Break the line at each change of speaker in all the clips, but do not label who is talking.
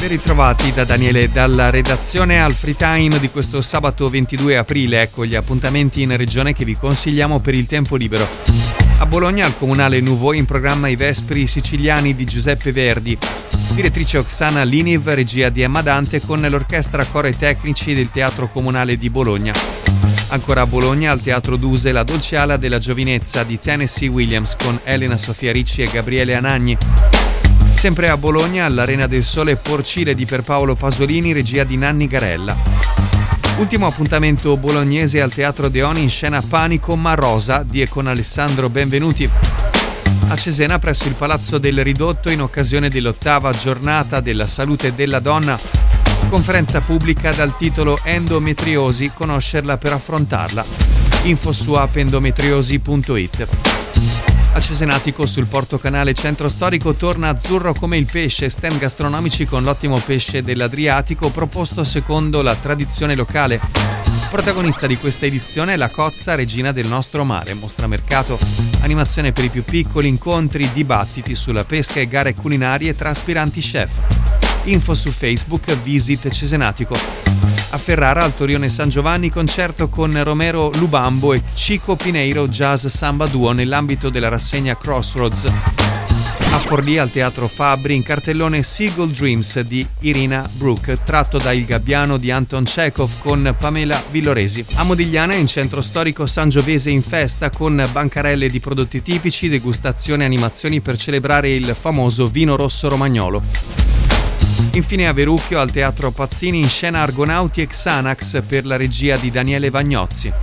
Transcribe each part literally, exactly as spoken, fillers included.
Ben ritrovati da Daniele dalla redazione al Free Time di questo sabato ventidue aprile. Ecco gli appuntamenti in regione che vi consigliamo per il tempo libero. A Bologna, al Comunale Nuvoi, in programma i Vespri siciliani di Giuseppe Verdi. Direttrice Oksana Liniv, regia di Emma Dante con l'orchestra coro e tecnici del Teatro Comunale di Bologna. Ancora a Bologna, al Teatro Duse, la dolce ala della giovinezza di Tennessee Williams con Elena Sofia Ricci e Gabriele Anagni. Sempre a Bologna, all'Arena del Sole, Porcile di Pierpaolo Pasolini, regia di Nanni Garella. Ultimo appuntamento bolognese al Teatro Deoni, in scena Panico ma Rosa di e con Alessandro Benvenuti. A Cesena, presso il Palazzo del Ridotto, in occasione dell'ottava giornata della salute della donna, conferenza pubblica dal titolo Endometriosi, conoscerla per affrontarla. Info su app endometriosi punto it. A Cesenatico, sul Porto Canale Centro Storico, torna Azzurro come il pesce, stand gastronomici con l'ottimo pesce dell'Adriatico proposto secondo la tradizione locale. Protagonista di questa edizione è la Cozza, regina del nostro mare, mostra mercato, animazione per i più piccoli, incontri, dibattiti sulla pesca e gare culinarie tra aspiranti chef. Info su Facebook, Visit Cesenatico. A Ferrara, al Torione San Giovanni, concerto con Romero Lubambo e Chico Pineiro Jazz Samba Duo nell'ambito della rassegna Crossroads. A Forlì, al Teatro Fabbri, in cartellone Seagull Dreams di Irina Brooke, tratto da Il Gabbiano di Anton Chekhov con Pamela Villoresi. A Modigliana, in centro storico, Sangiovese in festa con bancarelle di prodotti tipici, degustazioni e animazioni per celebrare il famoso vino rosso romagnolo. Infine a Verrucchio, al Teatro Pazzini, in scena Argonauti e Xanax per la regia di Daniele Vagnozzi.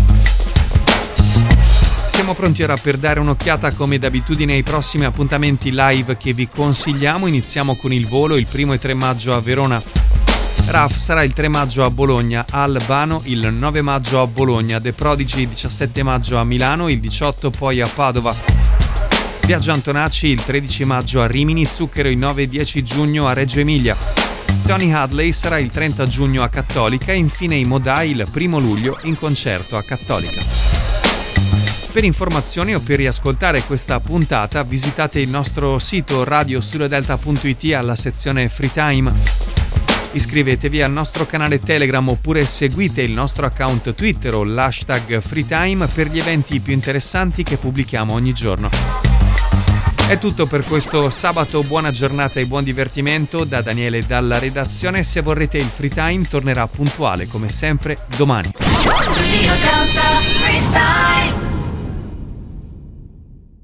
Siamo pronti ora per dare un'occhiata come d'abitudine ai prossimi appuntamenti live che vi consigliamo. Iniziamo con il volo, il primo e tre maggio a Verona. R A F sarà il tre maggio a Bologna, a Albano il nove maggio a Bologna, The Prodigy il diciassette maggio a Milano, il diciotto poi a Padova. Viaggio Antonacci il tredici maggio a Rimini, Zucchero il nove e dieci giugno a Reggio Emilia. Tony Hadley sarà il trenta giugno a Cattolica e infine i Modai il primo luglio in concerto a Cattolica. Per informazioni o per riascoltare questa puntata visitate il nostro sito radio studio delta punto it alla sezione Free Time. Iscrivetevi al nostro canale Telegram oppure seguite il nostro account Twitter o l'hashtag FreeTime per gli eventi più interessanti che pubblichiamo ogni giorno. È tutto per questo sabato, buona giornata e buon divertimento da Daniele dalla redazione. Se vorrete il Free Time tornerà puntuale come sempre domani. Studio Delta Free Time.